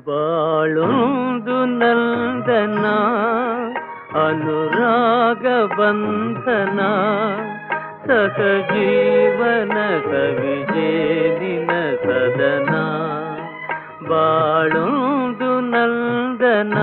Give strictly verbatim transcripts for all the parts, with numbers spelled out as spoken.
ಬಾಳೊಂದು ನಂದನ ಅನುರಾಗ ಬಂಧನ ಸಹಜೀವನ ಸವಿಜೇನಿನ ಸದನ ಬಾಳೊಂದು ನಂದನ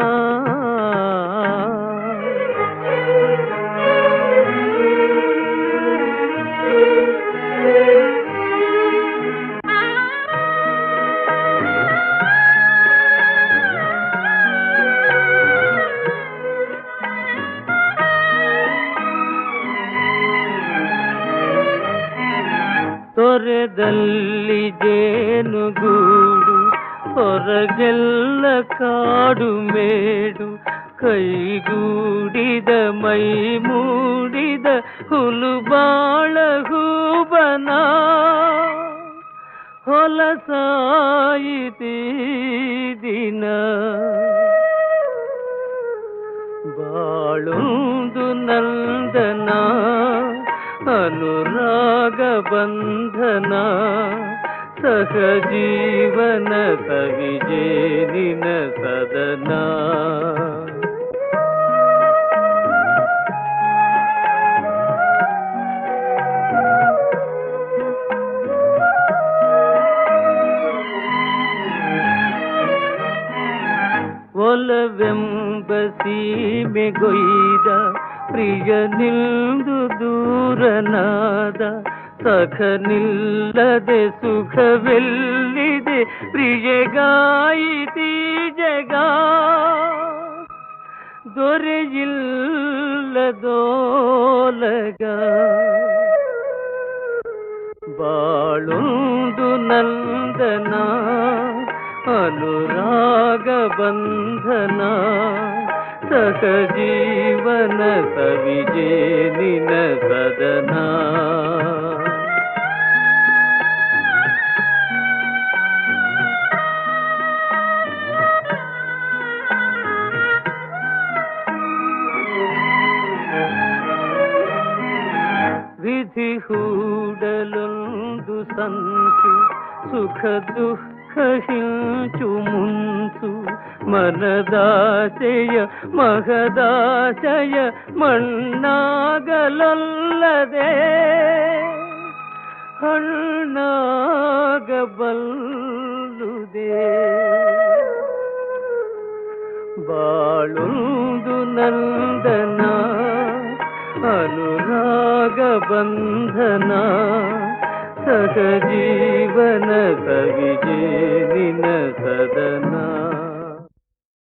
ತೊರೆದಲ್ಲಿ ಜೇನುಗೂಡು ಹೊರಗೆಲ್ಲ ಕಾಡು ಮೇಡು ಕೈಗೂಡಿದ ಮೈ ಮೂಡಿದ ಹುಲುಬಾಳ ಹೂಬನ ಹೊಲಸಾಯಿತೀ ದಿನ ಬಾಳೊಂದು ನಂದನ ಅನುರಾಗ ಬಂಧನ ಸಹಜೀವನ ಸವಿಜೇನಿನ ಸದನ ಒಲವೆಂಬ ಸೀಮೆಗೊಯ್ದ ಪ್ರಿಯನಿಂದು ದೂರನಾದ ಸಖನಿಲ್ಲದೆ ಸುಖವೆಲ್ಲಿದೆ ಪ್ರಿಯಗಾಯಿತೀ ಜಗ ದೊರೆಯಿಲ್ಲದೋಲಗ ಬಾಳೊಂದು ನಂದನ ಅನುರಾಗ ಬಂಧನ ಸಹಜೀವನ ಸವಿಜೇನಿನ ಸದನ ವಿಧಿ ಹೂಡಲೊಂದು ಸಂಚು ಸುಖ ದುಃಖ ಹಿಂಚು ಮುಂಚು ಮನದಾಸೆಯ ಮಹದಾಸೆಯ ಮಣ್ಣಾಗಲೊಲ್ಲದೆ ಹಣ್ಣಾಗಬಲ್ಲುದೆ ಬಾಳೊಂದು ನಂದನ ಅನುರಾಗ ಬಂಧನ ಸಹಜೀವನ ಸವಿಜೇನಿನ ಸದನ